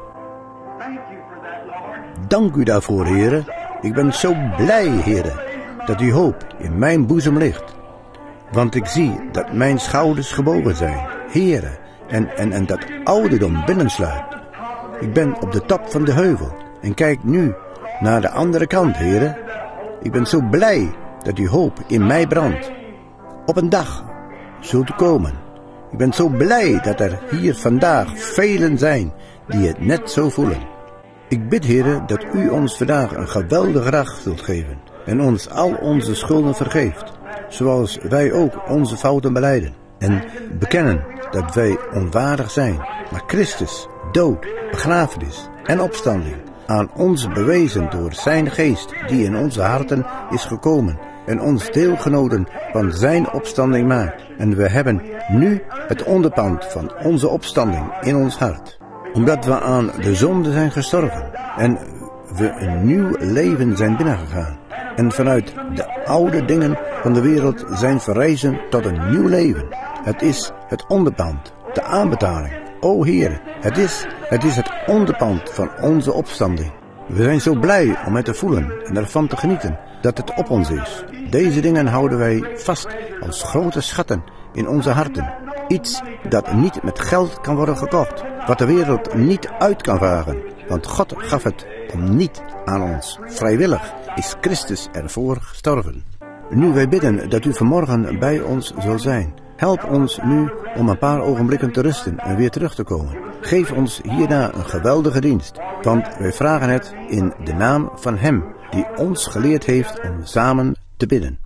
Dank u daarvoor, Heere. Ik ben zo blij, Heere, dat die hoop in mijn boezem ligt. Want ik zie dat mijn schouders gebogen zijn, Heere, en, en, en dat ouderdom binnensluit. Ik ben op de top van de heuvel en kijk nu naar de andere kant, Heere. Ik ben zo blij dat die hoop in mij brandt. Op een dag zult u komen. Ik ben zo blij dat er hier vandaag velen zijn die het net zo voelen. Ik bid, Heere, dat u ons vandaag een geweldige dag zult geven en ons al onze schulden vergeeft, zoals wij ook onze fouten belijden en bekennen dat wij onwaardig zijn, maar Christus, dood, begrafenis en opstanding aan ons bewezen door zijn geest die in onze harten is gekomen en ons deelgenoten van zijn opstanding maakt. En we hebben nu het onderpand van onze opstanding in ons hart. Omdat we aan de zonde zijn gestorven en we een nieuw leven zijn binnengegaan. En vanuit de oude dingen van de wereld zijn verrezen tot een nieuw leven. Het is het onderpand, de aanbetaling. O Heer, het is, het is het onderpand van onze opstanding. We zijn zo blij om het te voelen en ervan te genieten dat het op ons is. Deze dingen houden wij vast als grote schatten in onze harten. Iets dat niet met geld kan worden gekocht, wat de wereld niet uit kan vragen. Want God gaf het om niet aan ons. Vrijwillig is Christus ervoor gestorven. Nu wij bidden dat u vanmorgen bij ons zult zijn. Help ons nu om een paar ogenblikken te rusten en weer terug te komen. Geef ons hierna een geweldige dienst, want wij vragen het in de naam van hem die ons geleerd heeft om samen te bidden.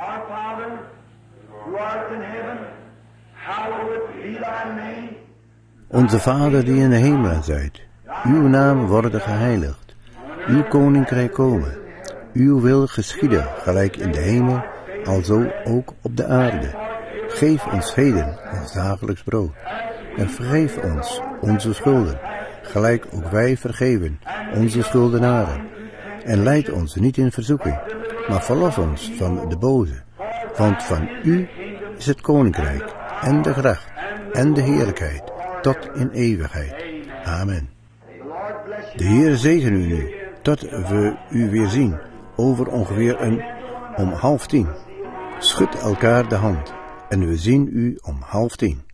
Onze Vader die in de hemelen zijt, uw naam worden geheiligd, uw koninkrijk komen, uw wil geschieden, gelijk in de hemel, alzo ook op de aarde. Geef ons heden ons dagelijks brood, en vergeef ons onze schulden, gelijk ook wij vergeven onze schuldenaren. En leid ons niet in verzoeking, maar verlos ons van de boze. Want van u is het koninkrijk en de kracht en de heerlijkheid tot in eeuwigheid. Amen. De Heer zegen u nu, tot we u weer zien, over ongeveer een om half tien. Schud elkaar de hand en we zien u om half tien.